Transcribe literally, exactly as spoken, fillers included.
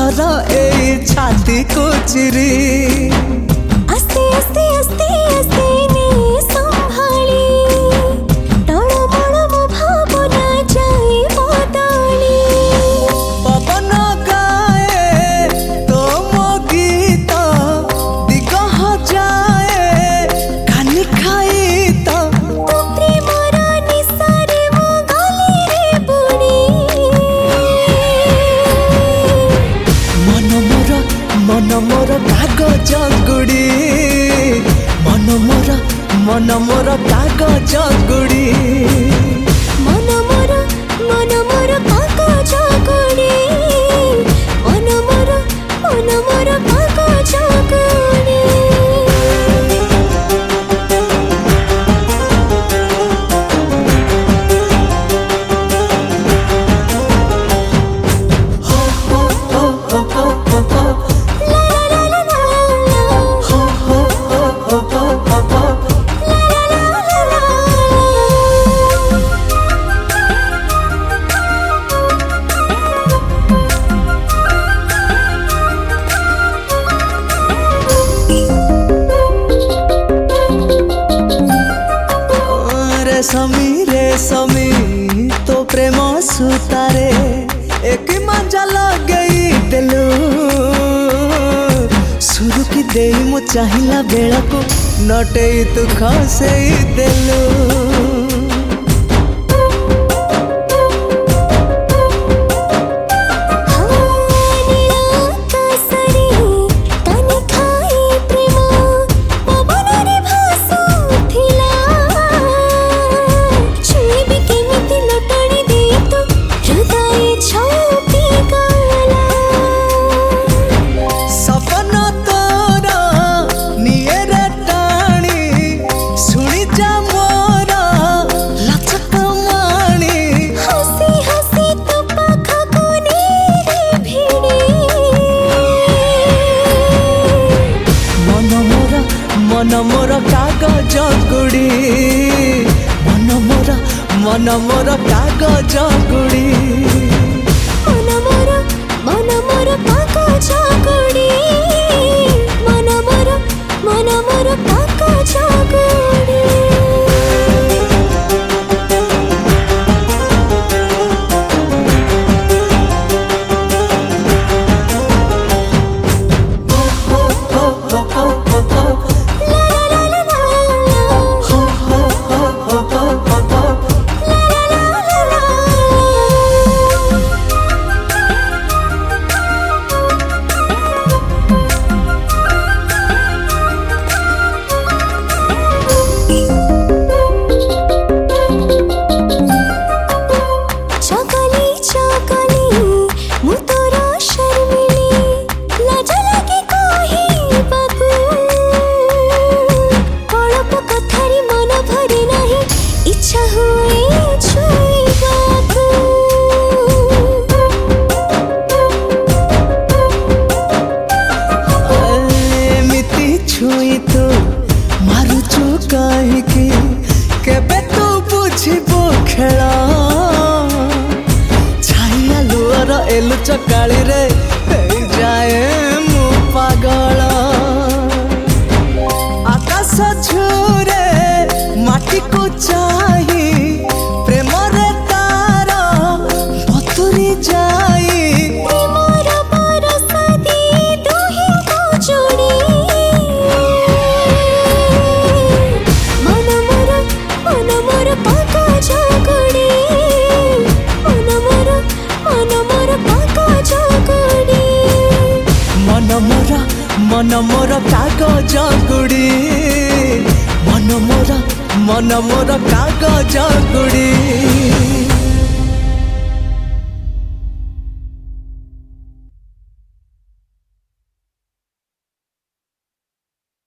सहर ए छाती को चिरी आस्ते आस्ते आस्ते आस्ते ने संभाली टणमण मो भावना जाए बदली पवन गाए तो मो गीत दिगह जाए कानी खाई तो तो प्रेमर निशारे मो गली रे बुड़ी मन मोर मन मोर कागज गुड़ी मन मोर मन मोर कागज गुड़ी मन मोर मन मोर कागज गुड़ी मन मोर मन मोर कागज गुड़ी रेशमी रेशमी तो प्रेम सुतारे एक मजा लगई देलु सुरु की दे मो चाहिला बेला को नटे तू खसई देलु मन मोर कागज गुड़ी मन मोर मन मोर कागज गुड़ी मन मोर मन मोर कागज गुड़ी मन मोर मन मोर कागज गुड़ी छुई तो मारुचु कहीकि केबे तू बुझिबो खेल छाइया लुअर एलु चकाली रे जाए मु पागल आकाश छुरे माटी को चाही प्रेम रे तार बतुरी जाई मन मोर कागज गुड़ी मन मोर मन मोर कागज गुड़ी।